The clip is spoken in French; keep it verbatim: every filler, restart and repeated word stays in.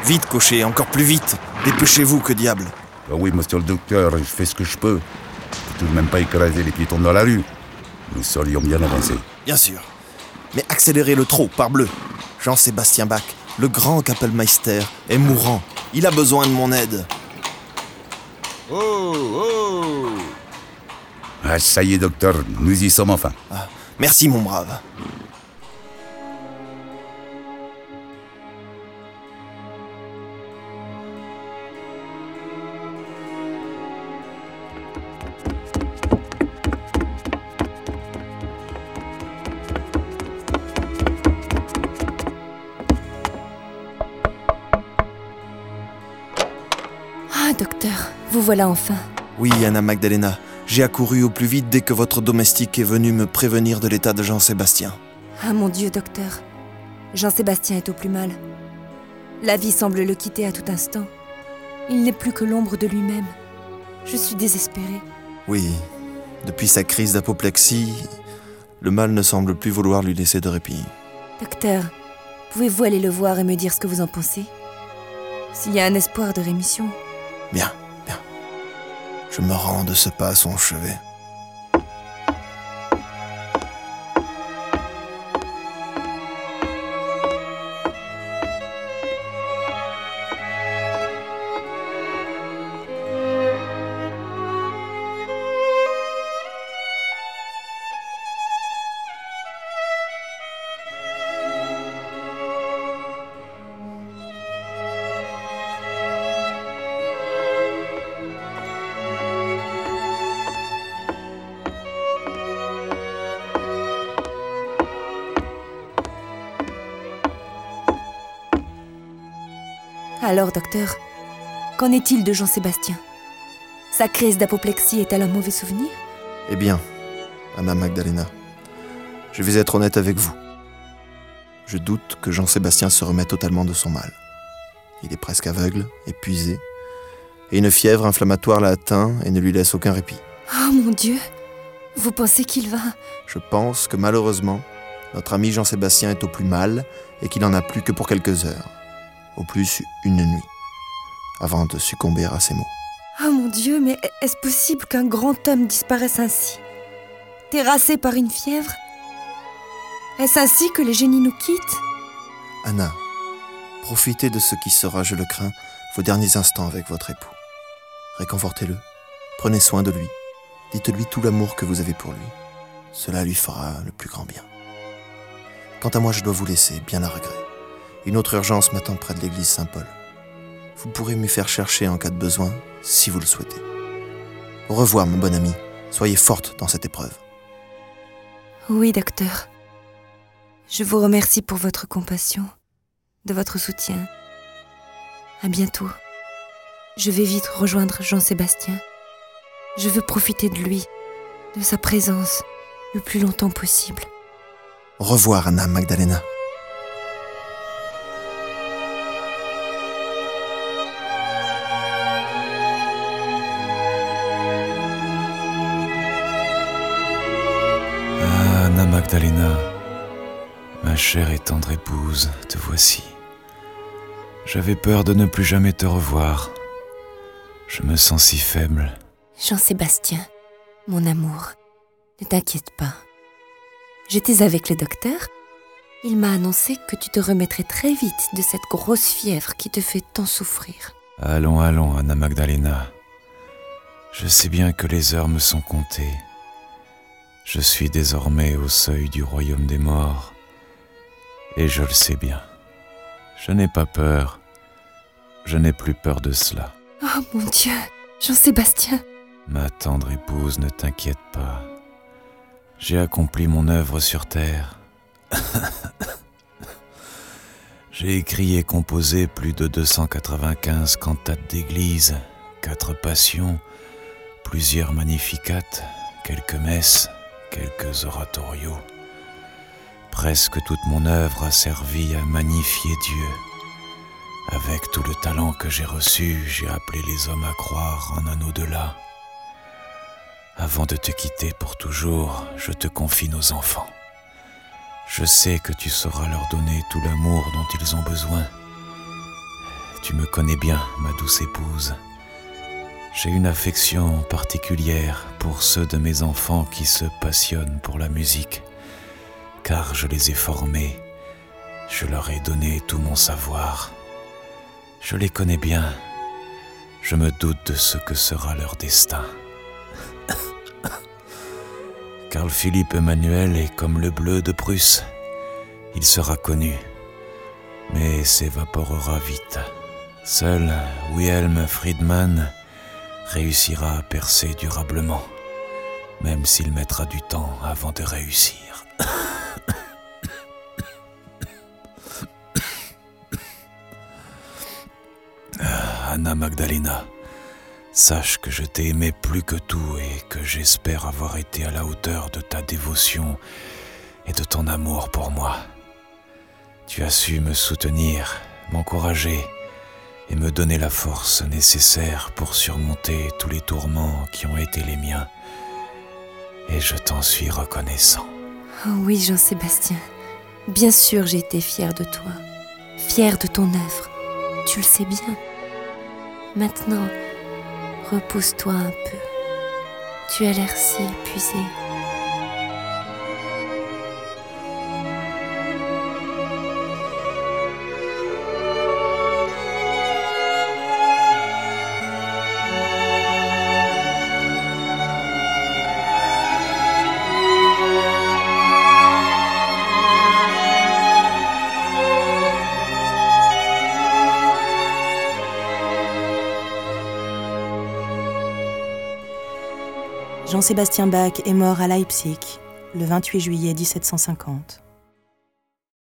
Vite, cocher, encore plus vite. Dépêchez-vous, que diable. Ben oui, monsieur le docteur, je fais ce que je peux. Je peux tout de même pas écraser les piétons dans la rue. Nous serions bien avancés. Bien sûr. Mais accélérez-le trop, parbleu. Jean-Sébastien Bach, le grand Kapellmeister, est mourant. Il a besoin de mon aide. Oh, oh! Ah, ça y est, docteur, nous y sommes enfin. Ah, merci, mon brave. Ah, docteur, vous voilà enfin. Oui, Anna Magdalena. J'ai accouru au plus vite dès que votre domestique est venu me prévenir de l'état de Jean-Sébastien. Ah mon Dieu, docteur. Jean-Sébastien est au plus mal. La vie semble le quitter à tout instant. Il n'est plus que l'ombre de lui-même. Je suis désespérée. Oui, depuis sa crise d'apoplexie, le mal ne semble plus vouloir lui laisser de répit. Docteur, pouvez-vous aller le voir et me dire ce que vous en pensez? S'il y a un espoir de rémission. Bien, bien. Je me rends de ce pas à son chevet. Alors, docteur, qu'en est-il de Jean-Sébastien? Sa crise d'apoplexie est-elle un mauvais souvenir? Eh bien, Anna Magdalena, je vais être honnête avec vous. Je doute que Jean-Sébastien se remette totalement de son mal. Il est presque aveugle, épuisé, et une fièvre inflammatoire l'a atteint et ne lui laisse aucun répit. Oh mon Dieu! Vous pensez qu'il va... Je pense que malheureusement, notre ami Jean-Sébastien est au plus mal et qu'il n'en a plus que pour quelques heures. Au plus une nuit, avant de succomber à ses maux. Oh mon Dieu, mais est-ce possible qu'un grand homme disparaisse ainsi, terrassé par une fièvre? Est-ce ainsi que les génies nous quittent? Anna, profitez de ce qui sera, je le crains, vos derniers instants avec votre époux. Réconfortez-le, prenez soin de lui, dites-lui tout l'amour que vous avez pour lui. Cela lui fera le plus grand bien. Quant à moi, je dois vous laisser, bien à regret. Une autre urgence m'attend près de l'église Saint-Paul. Vous pourrez m'y faire chercher en cas de besoin, si vous le souhaitez. Au revoir, mon bon ami. Soyez forte dans cette épreuve. Oui, docteur. Je vous remercie pour votre compassion, de votre soutien. À bientôt. Je vais vite rejoindre Jean-Sébastien. Je veux profiter de lui, de sa présence, le plus longtemps possible. Au revoir, Anna Magdalena. Anna Magdalena, ma chère et tendre épouse, te voici. J'avais peur de ne plus jamais te revoir. Je me sens si faible. Jean-Sébastien, mon amour, ne t'inquiète pas. J'étais avec le docteur. Il m'a annoncé que tu te remettrais très vite de cette grosse fièvre qui te fait tant souffrir. Allons, allons, Anna Magdalena. Je sais bien que les heures me sont comptées. Je suis désormais au seuil du royaume des morts, et je le sais bien. Je n'ai pas peur, je n'ai plus peur de cela. Oh mon Dieu, Jean-Sébastien! Ma tendre épouse, ne t'inquiète pas. J'ai accompli mon œuvre sur terre. J'ai écrit et composé plus de deux cent quatre-vingt-quinze cantates d'église, quatre passions, plusieurs magnificates, quelques messes, quelques oratorios. Presque toute mon œuvre a servi à magnifier Dieu. Avec tout le talent que j'ai reçu, j'ai appelé les hommes à croire en un au-delà. Avant de te quitter pour toujours, je te confie nos enfants. Je sais que tu sauras leur donner tout l'amour dont ils ont besoin. Tu me connais bien, ma douce épouse. J'ai une affection particulière pour ceux de mes enfants qui se passionnent pour la musique, car je les ai formés, je leur ai donné tout mon savoir. Je les connais bien, je me doute de ce que sera leur destin. Carl Philipp Emanuel est comme le bleu de Prusse. Il sera connu, mais s'évaporera vite. Seul Wilhelm Friedman réussira à percer durablement, même s'il mettra du temps avant de réussir. Anna Magdalena, sache que je t'ai aimé plus que tout et que j'espère avoir été à la hauteur de ta dévotion et de ton amour pour moi. Tu as su me soutenir, m'encourager et me donner la force nécessaire pour surmonter tous les tourments qui ont été les miens. Et je t'en suis reconnaissant. Oh oui, Jean-Sébastien. Bien sûr, j'ai été fière de toi. Fière de ton œuvre. Tu le sais bien. Maintenant, repose-toi un peu. Tu as l'air si épuisé. Jean-Sébastien Bach est mort à Leipzig le vingt-huit juillet mille sept cent cinquante.